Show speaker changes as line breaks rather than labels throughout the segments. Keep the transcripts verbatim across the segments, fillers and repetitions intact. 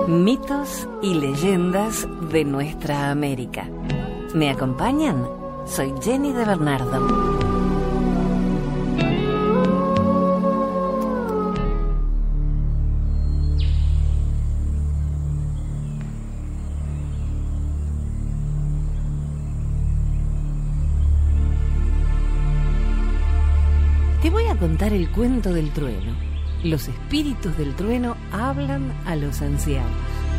Mitos y leyendas de nuestra América. ¿Me acompañan? Soy Jenny de Bernardo. Te voy a contar el cuento del trueno. Los espíritus del trueno hablan a los ancianos.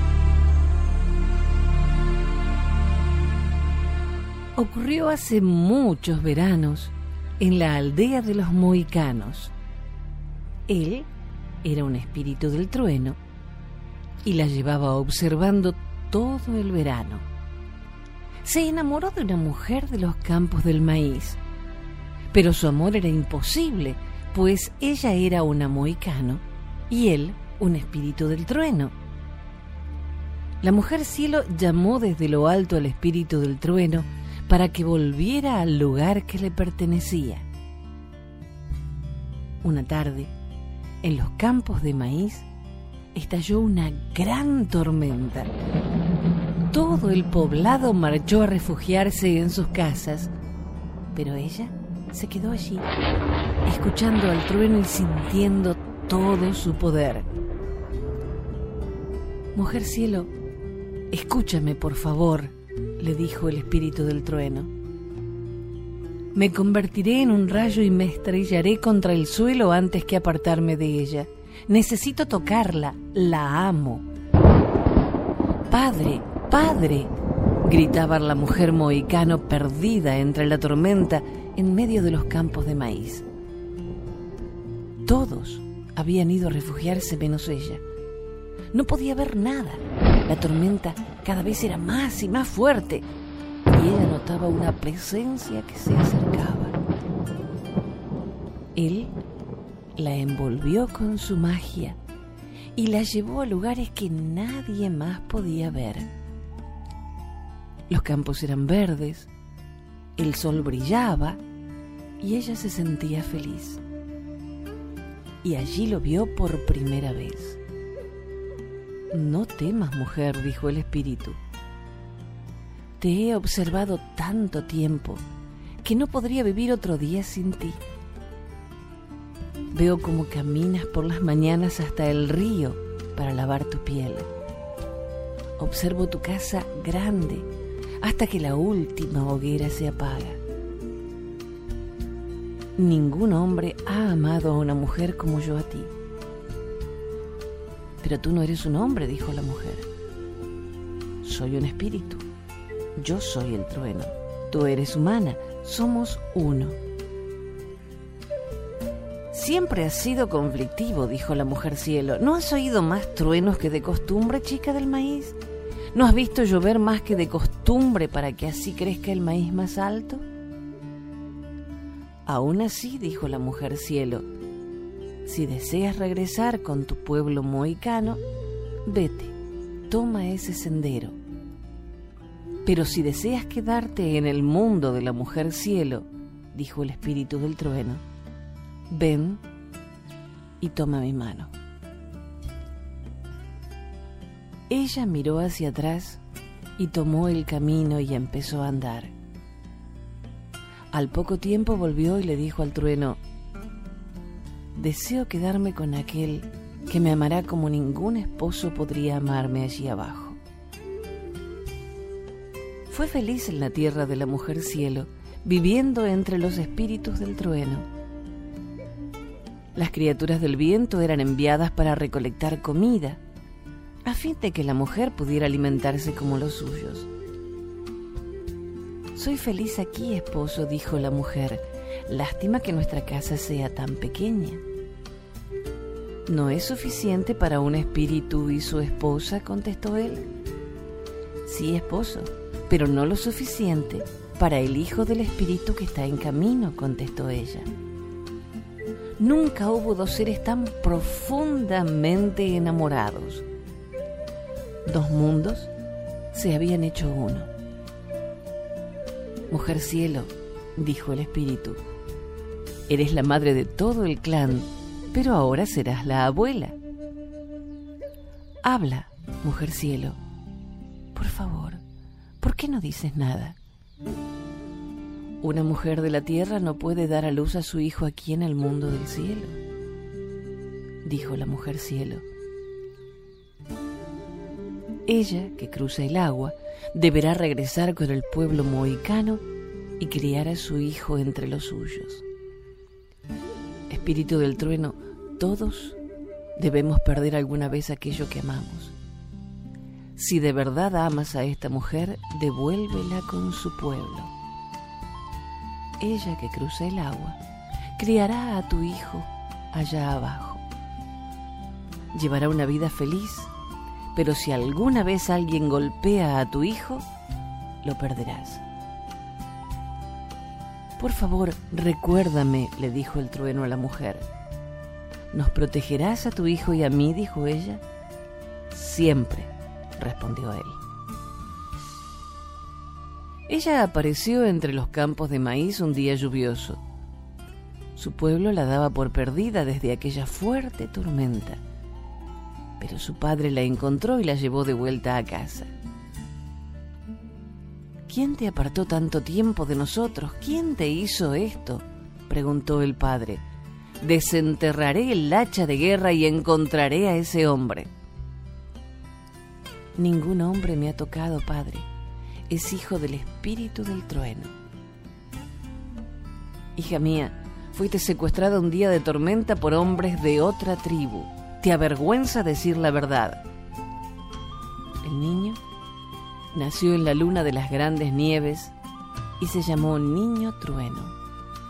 Ocurrió hace muchos veranos en la aldea de los mohicanos. Él era un espíritu del trueno y la llevaba observando todo el verano. Se enamoró de una mujer de los campos del maíz, pero su amor era imposible, pues ella era una mohicano y él un espíritu del trueno. La mujer cielo llamó desde lo alto al espíritu del trueno para que volviera al lugar que le pertenecía. Una tarde, en los campos de maíz, estalló una gran tormenta. Todo el poblado marchó a refugiarse en sus casas, pero ella se quedó allí, escuchando al trueno y sintiendo todo su poder. Mujer cielo, escúchame por favor, le dijo el espíritu del trueno. Me convertiré en un rayo y me estrellaré contra el suelo antes que apartarme de ella. Necesito tocarla, la amo. Padre, padre, gritaba la mujer mohicano perdida entre la tormenta en medio de los campos de maíz. Todos habían ido a refugiarse menos ella. No podía ver nada. La tormenta cada vez era más y más fuerte y ella notaba una presencia que se acercaba. Él la envolvió con su magia y la llevó a lugares que nadie más podía ver. Los campos eran verdes, el sol brillaba y ella se sentía feliz. Y allí lo vio por primera vez. No temas, mujer, dijo el espíritu. Te he observado tanto tiempo que no podría vivir otro día sin ti. Veo cómo caminas por las mañanas hasta el río para lavar tu piel. Observo tu casa grande hasta que la última hoguera se apaga. Ningún hombre ha amado a una mujer como yo a ti. Pero tú no eres un hombre, dijo la mujer. Soy un espíritu. Yo soy el trueno. Tú eres humana. Somos uno. Siempre has sido conflictivo, dijo la mujer cielo. ¿No has oído más truenos que de costumbre, chica del maíz? ¿No has visto llover más que de costumbre para que así crezca el maíz más alto? Aún así, dijo la mujer cielo, si deseas regresar con tu pueblo mohicano, vete, toma ese sendero. Pero si deseas quedarte en el mundo de la mujer cielo, dijo el espíritu del trueno, ven y toma mi mano. Ella miró hacia atrás y tomó el camino y empezó a andar. Al poco tiempo volvió y le dijo al trueno, deseo quedarme con aquel que me amará como ningún esposo podría amarme allí abajo. Fue feliz en la tierra de la mujer cielo, viviendo entre los espíritus del trueno. Las criaturas del viento eran enviadas para recolectar comida, a fin de que la mujer pudiera alimentarse como los suyos. Soy feliz aquí, esposo, dijo la mujer. Lástima que nuestra casa sea tan pequeña. ¿No es suficiente para un espíritu y su esposa?, contestó él. Sí, esposo, pero no lo suficiente para el hijo del espíritu que está en camino, contestó ella. Nunca hubo dos seres tan profundamente enamorados. Dos mundos se habían hecho uno. Mujer cielo, dijo el espíritu, eres la madre de todo el clan, pero ahora serás la abuela. Habla, Mujer cielo, por favor, ¿por qué no dices nada? Una mujer de la tierra no puede dar a luz a su hijo aquí en el mundo del cielo, dijo la mujer cielo. Ella, que cruza el agua, deberá regresar con el pueblo mohicano y criar a su hijo entre los suyos. Espíritu del trueno, todos debemos perder alguna vez aquello que amamos. Si de verdad amas a esta mujer, devuélvela con su pueblo. Ella, que cruza el agua, criará a tu hijo allá abajo. Llevará una vida feliz, pero si alguna vez alguien golpea a tu hijo, lo perderás. Por favor, recuérdame, le dijo el trueno a la mujer. ¿Nos protegerás a tu hijo y a mí?, dijo ella. Siempre, respondió él. Ella apareció entre los campos de maíz un día lluvioso. Su pueblo la daba por perdida desde aquella fuerte tormenta, pero su padre la encontró y la llevó de vuelta a casa. ¿Quién te apartó tanto tiempo de nosotros? ¿Quién te hizo esto?, preguntó el padre. Desenterraré el hacha de guerra y encontraré a ese hombre. Ningún hombre me ha tocado, padre. Es hijo del espíritu del trueno. Hija mía, fuiste secuestrada un día de tormenta por hombres de otra tribu. ¿Te avergüenza decir la verdad? El niño nació en la luna de las grandes nieves y se llamó Niño Trueno.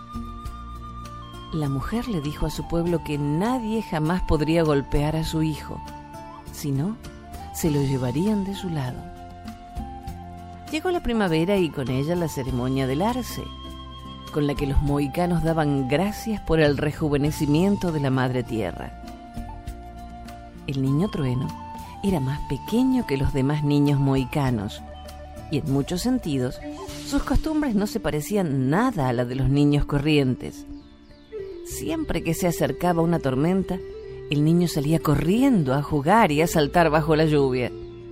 La mujer le dijo a su pueblo que nadie jamás podría golpear a su hijo, si no, se lo llevarían de su lado. Llegó la primavera y con ella la ceremonia del arce, con la que los mohicanos daban gracias por el rejuvenecimiento de la madre tierra. El niño trueno era más pequeño que los demás niños mohicanos y en muchos sentidos sus costumbres no se parecían nada a la de los niños corrientes. Siempre que se acercaba una tormenta, el niño salía corriendo a jugar y a saltar bajo la lluvia.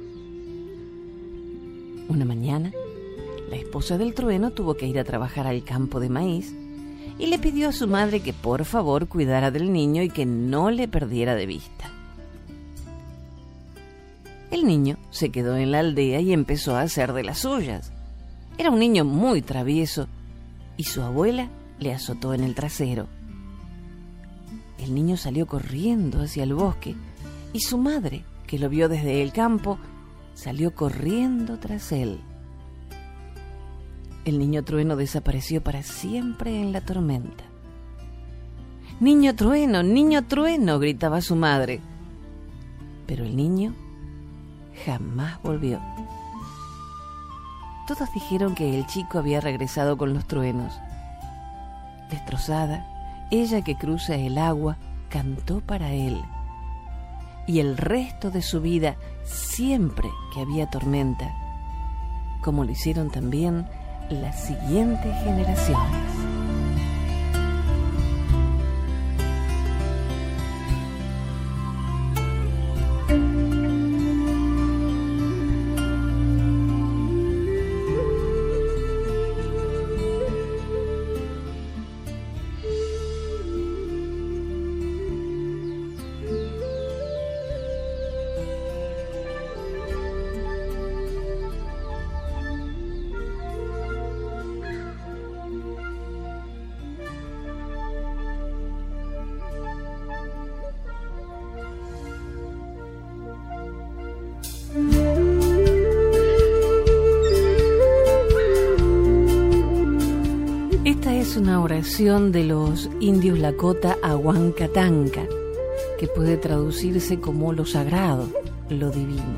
Una mañana, la esposa del trueno tuvo que ir a trabajar al campo de maíz y le pidió a su madre que por favor cuidara del niño y que no le perdiera de vista. El niño se quedó en la aldea y empezó a hacer de las suyas. Era un niño muy travieso y su abuela le azotó en el trasero. El niño salió corriendo hacia el bosque y su madre, que lo vio desde el campo, salió corriendo tras él. El niño trueno desapareció para siempre en la tormenta. ¡Niño trueno, niño trueno!, gritaba su madre. Pero el niño jamás volvió. Todos dijeron que el chico había regresado con los truenos. Destrozada, ella, que cruza el agua, cantó para él. Y el resto de su vida, siempre que había tormenta, como lo hicieron también las siguientes generaciones. Esta es una oración de los indios Lakota a Huancatanca, que puede traducirse como lo sagrado, lo divino.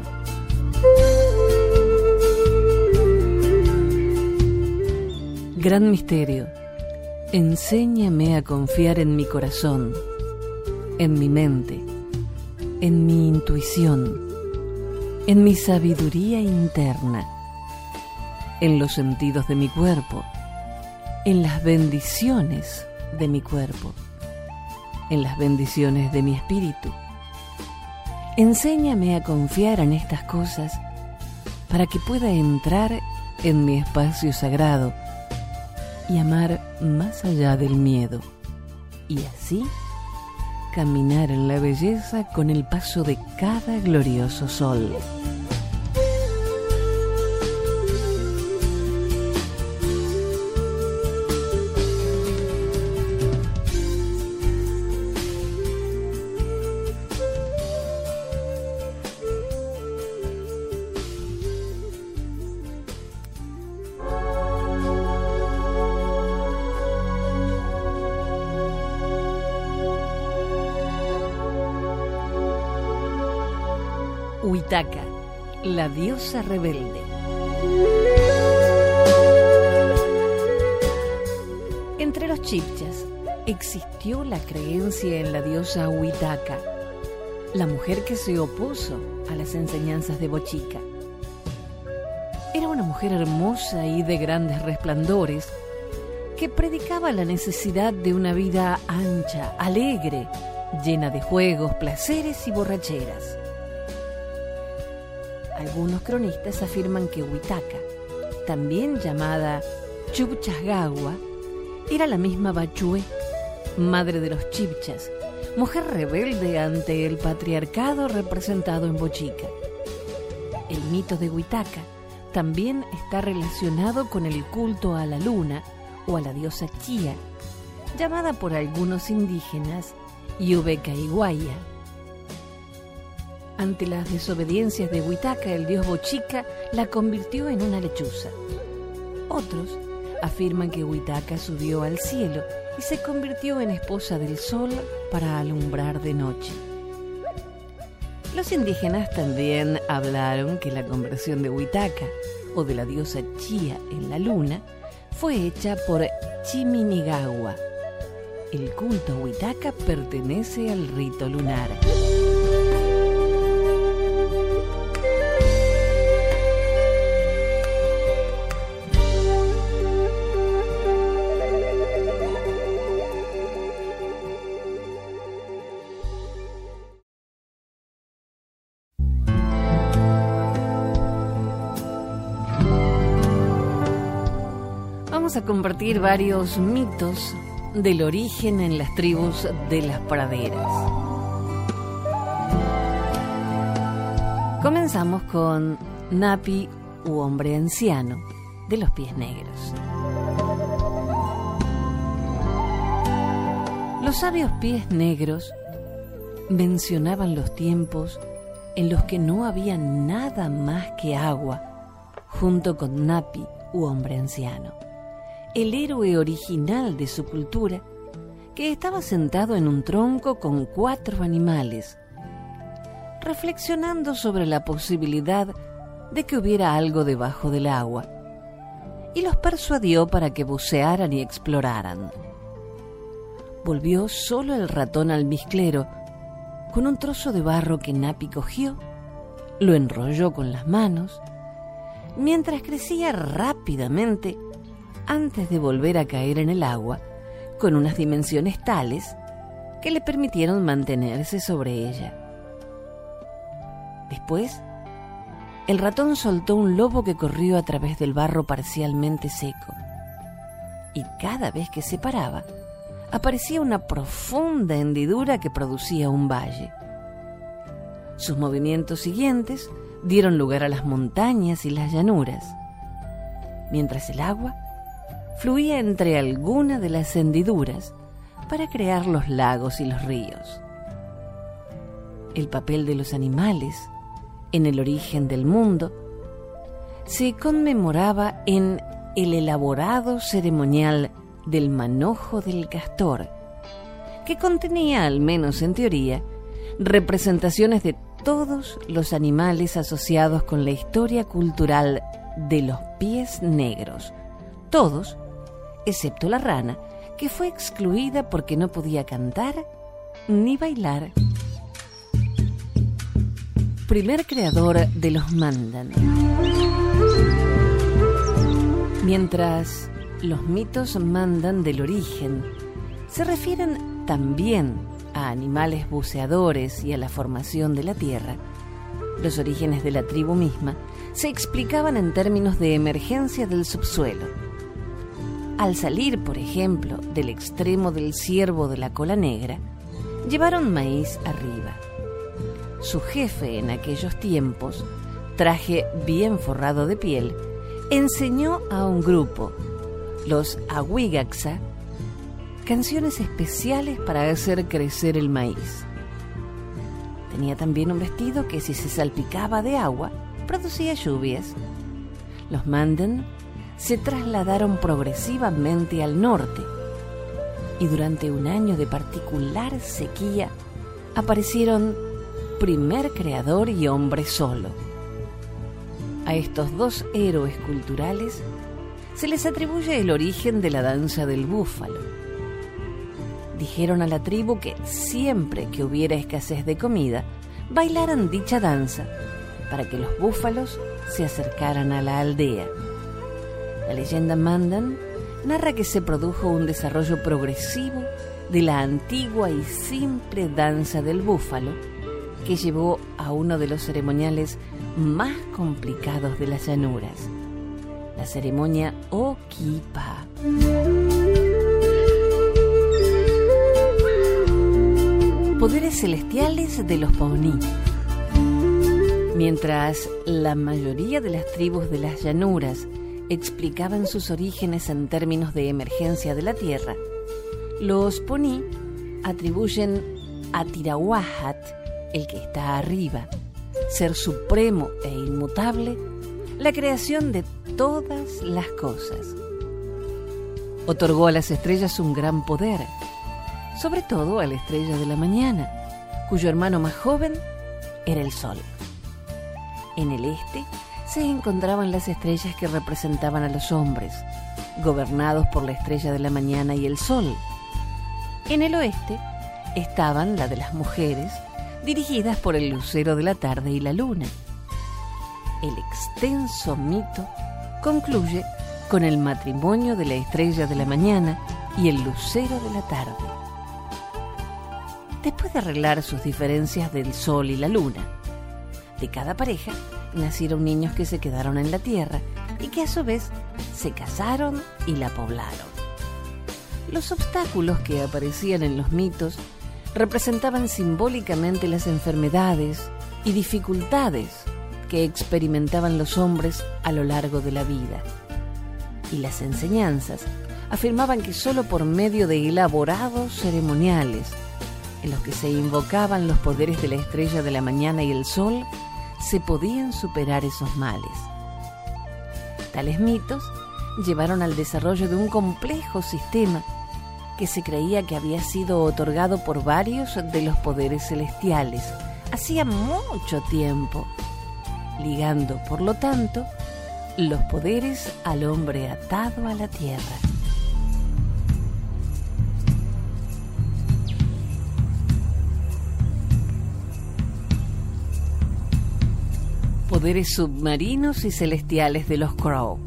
Gran misterio, enséñame a confiar en mi corazón, en mi mente, en mi intuición, en mi sabiduría interna, en los sentidos de mi cuerpo, en las bendiciones de mi cuerpo, en las bendiciones de mi espíritu. enséñame a confiar en estas cosas para que pueda entrar en mi espacio sagrado y amar más allá del miedo, y así caminar en la belleza con el paso de cada glorioso sol. Huitaca, la diosa rebelde. Entre los chibchas existió la creencia en la diosa Huitaca, la mujer que se opuso a las enseñanzas de Bochica. Era una mujer hermosa y de grandes resplandores que predicaba la necesidad de una vida ancha, alegre, llena de juegos, placeres y borracheras. Algunos cronistas afirman que Huitaca, también llamada Chubchasgagua, era la misma Bachué, madre de los chibchas, mujer rebelde ante el patriarcado representado en Bochica. El mito de Huitaca también está relacionado con el culto a la luna o a la diosa Chía, llamada por algunos indígenas Yubecaiguaya. Ante las desobediencias de Huitaca, el dios Bochica la convirtió en una lechuza. Otros afirman que Huitaca subió al cielo y se convirtió en esposa del sol para alumbrar de noche. Los indígenas también hablaron que la conversión de Huitaca, o de la diosa Chía en la luna, fue hecha por Chiminigagua. El culto a Huitaca pertenece al rito lunar. Vamos a compartir varios mitos del origen en las tribus de las praderas. Comenzamos con Napi, u hombre anciano, de los pies negros. Los sabios pies negros mencionaban los tiempos en los que no había nada más que agua, junto con Napi, u hombre anciano, el héroe original de su cultura, que estaba sentado en un tronco con cuatro animales, reflexionando sobre la posibilidad de que hubiera algo debajo del agua, y los persuadió para que bucearan y exploraran. Volvió solo el ratón almizclero con un trozo de barro que Napi cogió, lo enrolló con las manos, mientras crecía rápidamente antes de volver a caer en el agua con unas dimensiones tales que le permitieron mantenerse sobre ella. Después, el ratón soltó un lobo que corrió a través del barro parcialmente seco, y cada vez que se paraba, aparecía una profunda hendidura que producía un valle. Sus movimientos siguientes dieron lugar a las montañas y las llanuras, mientras el agua fluía entre alguna de las hendiduras para crear los lagos y los ríos. El papel de los animales en el origen del mundo se conmemoraba en el elaborado ceremonial del manojo del castor, que contenía, al menos en teoría, representaciones de todos los animales asociados con la historia cultural de los pies negros, todos excepto la rana, que fue excluida porque no podía cantar ni bailar. Primer creador de los mandan. Mientras los mitos mandan del origen se refieren también a animales buceadores y a la formación de la tierra, los orígenes de la tribu misma se explicaban en términos de emergencia del subsuelo. Al salir, por ejemplo, del extremo del ciervo de la cola negra, llevaron maíz arriba. Su jefe en aquellos tiempos, traje bien forrado de piel, enseñó a un grupo, los Awigaxa, canciones especiales para hacer crecer el maíz. Tenía también un vestido que, si se salpicaba de agua, producía lluvias. Los Manden se trasladaron progresivamente al norte y durante un año de particular sequía aparecieron primer creador y hombre solo. A estos dos héroes culturales se les atribuye el origen de la danza del búfalo. Dijeron a la tribu que siempre que hubiera escasez de comida, bailaran dicha danza para que los búfalos se acercaran a la aldea. La leyenda Mandan narra que se produjo un desarrollo progresivo de la antigua y simple danza del búfalo, que llevó a uno de los ceremoniales más complicados de las llanuras, la ceremonia Okipa. Poderes celestiales de los Pawnee. Mientras la mayoría de las tribus de las llanuras explicaban sus orígenes en términos de emergencia de la tierra, los Pawnee atribuyen a Tirawahat, el que está arriba, ser supremo e inmutable, la creación de todas las cosas. Otorgó a las estrellas un gran poder, sobre todo a la estrella de la mañana, cuyo hermano más joven era el sol. En el este se encontraban las estrellas que representaban a los hombres, gobernados por la estrella de la mañana y el sol. En el oeste estaban la de las mujeres, dirigidas por el lucero de la tarde y la luna. El extenso mito concluye con el matrimonio de la estrella de la mañana y el lucero de la tarde. Después de arreglar sus diferencias del sol y la luna, de cada pareja nacieron niños que se quedaron en la tierra y que a su vez se casaron y la poblaron. Los obstáculos que aparecían en los mitos representaban simbólicamente las enfermedades y dificultades que experimentaban los hombres a lo largo de la vida. Y las enseñanzas afirmaban que solo por medio de elaborados ceremoniales, en los que se invocaban los poderes de la estrella de la mañana y el sol, se podían superar esos males. Tales mitos llevaron al desarrollo de un complejo sistema que se creía que había sido otorgado por varios de los poderes celestiales hacía mucho tiempo, ligando, por lo tanto, los poderes al hombre atado a la tierra. Poderes submarinos y celestiales de los Crow.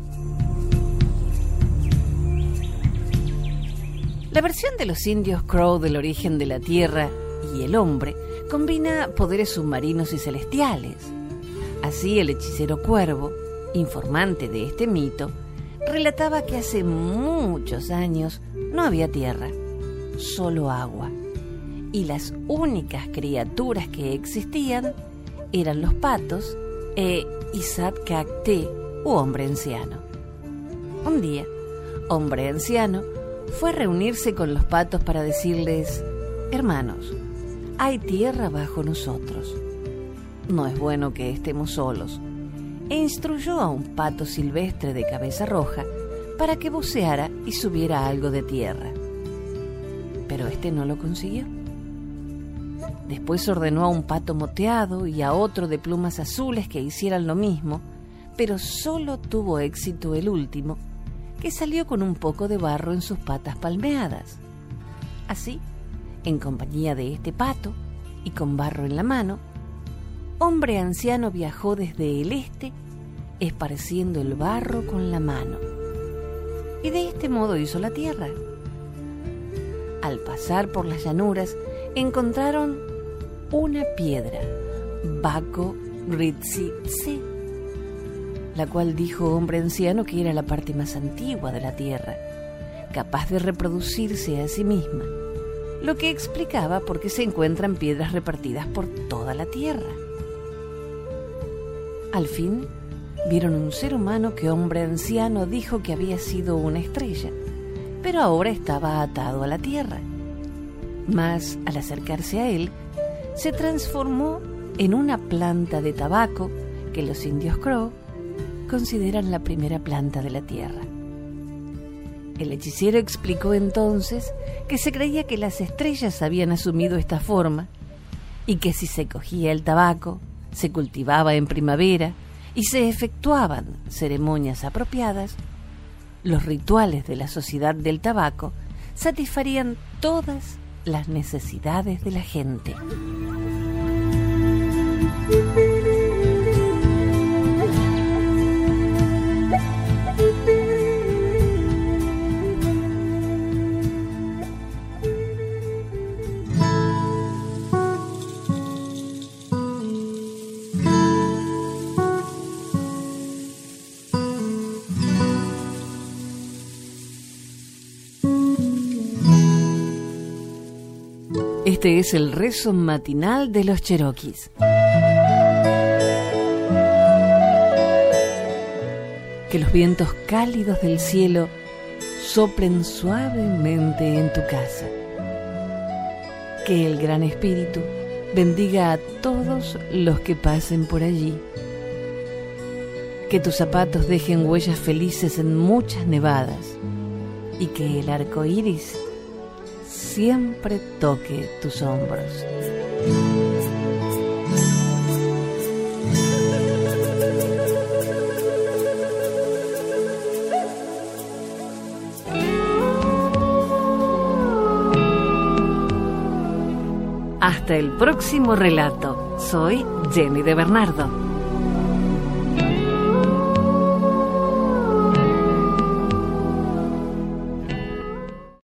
La versión de los indios Crow del origen de la tierra y el hombre combina poderes submarinos y celestiales. Así, el hechicero Cuervo, informante de este mito, relataba que hace muchos años no había tierra, solo agua, y las únicas criaturas que existían eran los patos e Isat-Cacté, u hombre anciano. Un día, hombre anciano fue a reunirse con los patos para decirles: hermanos, hay tierra bajo nosotros. No es bueno que estemos solos. E instruyó a un pato silvestre de cabeza roja para que buceara y subiera algo de tierra. Pero este no lo consiguió. Después ordenó a un pato moteado y a otro de plumas azules que hicieran lo mismo, pero solo tuvo éxito el último, que salió con un poco de barro en sus patas palmeadas. Así, en compañía de este pato y con barro en la mano, hombre anciano viajó desde el este, esparciendo el barro con la mano. Y de este modo hizo la tierra. Al pasar por las llanuras, encontraron una piedra, Baco Ritsi Tse, la cual dijo hombre anciano que era la parte más antigua de la Tierra, capaz de reproducirse a sí misma, lo que explicaba por qué se encuentran piedras repartidas por toda la Tierra. Al fin, vieron un ser humano que hombre anciano dijo que había sido una estrella, pero ahora estaba atado a la Tierra. Mas, al acercarse a él, se transformó en una planta de tabaco que los indios Crow consideran la primera planta de la Tierra. El hechicero explicó entonces que se creía que las estrellas habían asumido esta forma y que si se cogía el tabaco, se cultivaba en primavera y se efectuaban ceremonias apropiadas, los rituales de la sociedad del tabaco satisfarían todas las necesidades de la gente. Este es el rezo matinal de los cheroquis. Que los vientos cálidos del cielo soplen suavemente en tu casa. Que el Gran Espíritu bendiga a todos los que pasen por allí. Que tus zapatos dejen huellas felices en muchas nevadas y que el arco iris siempre toque tus hombros. Hasta el próximo relato. Soy Jenny de Bernardo.